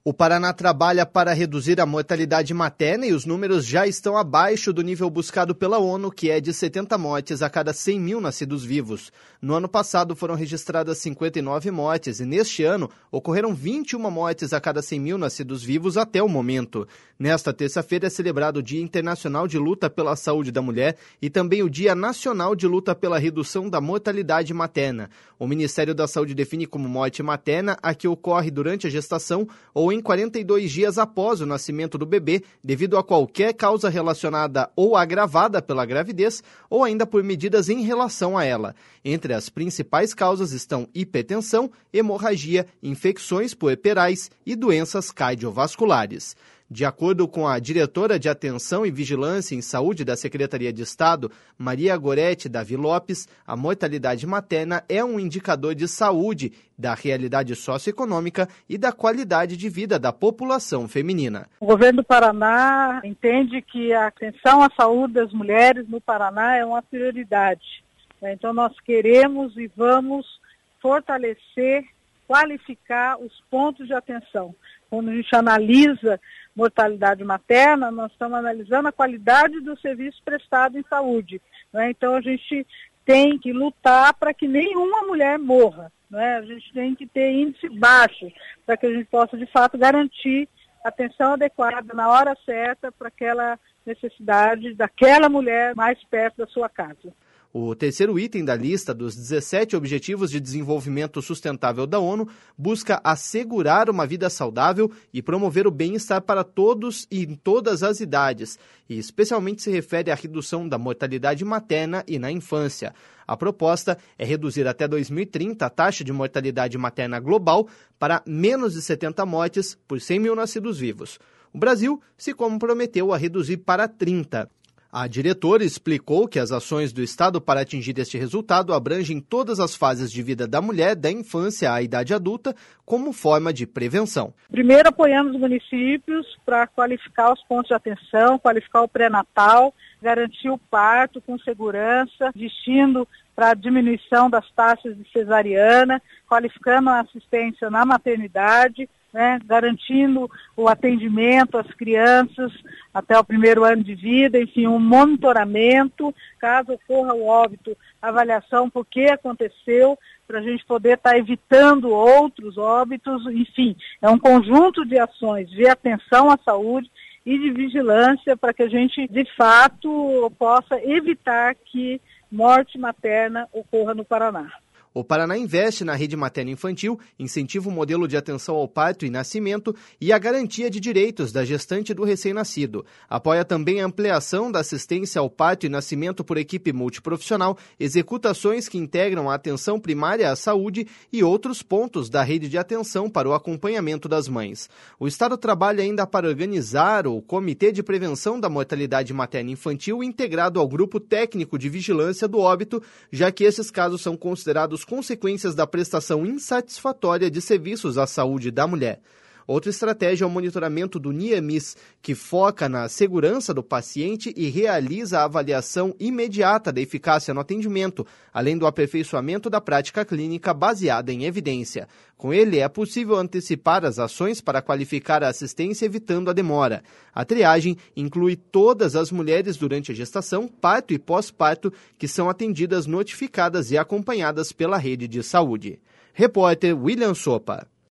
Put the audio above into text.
O Paraná trabalha para reduzir a mortalidade materna e os números já estão abaixo do nível buscado pela ONU, que é de 70 mortes a cada 100 mil nascidos vivos. No ano passado foram registradas 59 mortes e neste ano ocorreram 21 mortes a cada 100 mil nascidos vivos até o momento. Nesta terça-feira é celebrado o Dia Internacional de Luta pela Saúde da Mulher e também o Dia Nacional de Luta pela Redução da Mortalidade Materna. O Ministério da Saúde define como morte materna a que ocorre durante a gestação ou em 42 dias após o nascimento do bebê, devido a qualquer causa relacionada ou agravada pela gravidez ou ainda por medidas em relação a ela. Entre as principais causas estão hipertensão, hemorragia, infecções puerperais e doenças cardiovasculares. De acordo com a diretora de Atenção e Vigilância em Saúde da Secretaria de Estado, Maria Gorete Davi Lopes, a mortalidade materna é um indicador de saúde, da realidade socioeconômica e da qualidade de vida da população feminina. O governo do Paraná entende que a atenção à saúde das mulheres no Paraná é uma prioridade. Então nós queremos e vamos fortalecer, qualificar os pontos de atenção. Quando a gente analisa mortalidade materna, nós estamos analisando a qualidade do serviço prestado em saúde. Então a gente tem que lutar para que nenhuma mulher morra. A gente tem que ter índice baixo para que a gente possa, de fato, garantir atenção adequada na hora certa para aquela necessidade daquela mulher mais perto da sua casa. O terceiro item da lista dos 17 Objetivos de Desenvolvimento Sustentável da ONU busca assegurar uma vida saudável e promover o bem-estar para todos e em todas as idades, e especialmente se refere à redução da mortalidade materna e na infância. A proposta é reduzir até 2030 a taxa de mortalidade materna global para menos de 70 mortes por 100 mil nascidos vivos. O Brasil se comprometeu a reduzir para 30. A diretora explicou que as ações do Estado para atingir este resultado abrangem todas as fases de vida da mulher, da infância à idade adulta, como forma de prevenção. Primeiro, apoiamos os municípios para qualificar os pontos de atenção, qualificar o pré-natal, garantir o parto com segurança, investindo para a diminuição das taxas de cesariana, qualificando a assistência na maternidade, garantindo o atendimento às crianças até o primeiro ano de vida, enfim, um monitoramento, caso ocorra o óbito, avaliação por que aconteceu, para a gente poder estar evitando outros óbitos, enfim, é um conjunto de ações de atenção à saúde e de vigilância para que a gente, de fato, possa evitar que morte materna ocorra no Paraná. O Paraná investe na rede materno-infantil, incentiva o modelo de atenção ao parto e nascimento e a garantia de direitos da gestante e do recém-nascido. Apoia também a ampliação da assistência ao parto e nascimento por equipe multiprofissional, executa ações que integram a atenção primária à saúde e outros pontos da rede de atenção para o acompanhamento das mães. O Estado trabalha ainda para organizar o Comitê de Prevenção da Mortalidade Materno-Infantil integrado ao Grupo Técnico de Vigilância do Óbito, já que esses casos são considerados consequências da prestação insatisfatória de serviços à saúde da mulher. Outra estratégia é o monitoramento do NIEMIS, que foca na segurança do paciente e realiza a avaliação imediata da eficácia no atendimento, além do aperfeiçoamento da prática clínica baseada em evidência. Com ele, é possível antecipar as ações para qualificar a assistência evitando a demora. A triagem inclui todas as mulheres durante a gestação, parto e pós-parto que são atendidas, notificadas e acompanhadas pela rede de saúde. Repórter William Sopa.